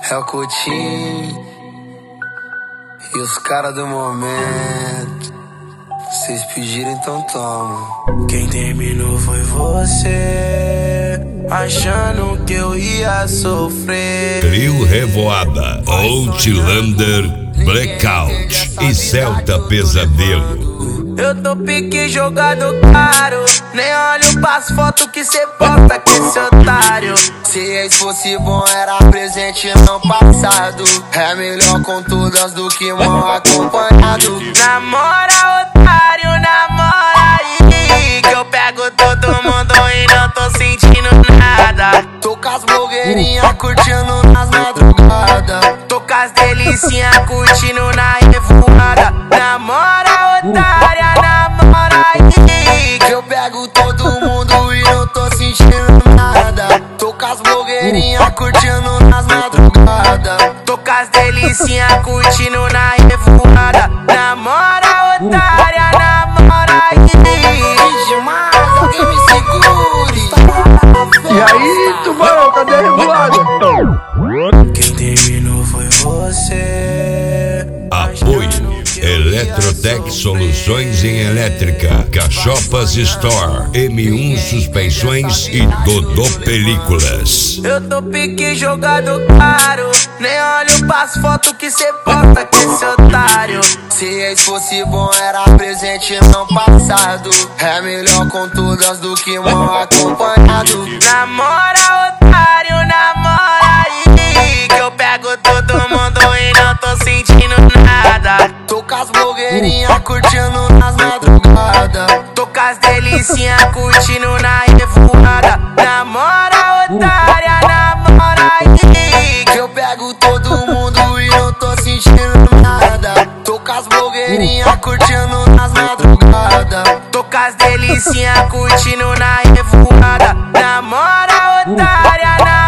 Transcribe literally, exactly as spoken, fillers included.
É o Coutinho e os caras do momento. Vocês pediram, então toma. Quem terminou foi você, achando que eu ia sofrer. Trio Revoada, Outlander, Blackout e Celta Pesadelo. Eu tô pique jogado caro, nem olho pras fotos que cê posta com esse otário. Se ex fosse bom era presente não passado. É melhor com todas do que mal acompanhado. Namora otário, namora aí, que eu pego todo mundo e não tô sentindo nada. Tô com as blogueirinhas curtindo nas madrugadas. Tô com as delicinhas curtindo na revoada. Namora otária, namora aí, que eu pego todo mundo e não tô sentindo nada. Tô com as blogueirinhas curtindo nas madrugadas. Tô com as delicinhas curtindo na revoada. Namora otária, namora aí. Demais, alguém me segure. E aí, tubarão, cadê a revoada? Quem terminou foi você. Apoio Eletrotec Soluções em Elétrica, Cachopas Store, M um Suspensões e Dodô Películas. Eu tô pique jogado caro, nem olho pras fotos que cê posta com esse otário. Se ex fosse bom era presente não passado. É melhor com todas do que mal acompanhado. Namora otário, namora aí, que eu pego todo mundo e não tô sentindo nada. Tô com as blogueirinhas curtindo nas madrugadas. Tô com as delicinhas curtindo na revoada. Namora otária, namora aí, que eu pego todo mundo e não tô sentindo nada. Tô com as blogueirinhas curtindo nas madrugadas. Tô com as delicinhas curtindo na revoada. Namora otária, namora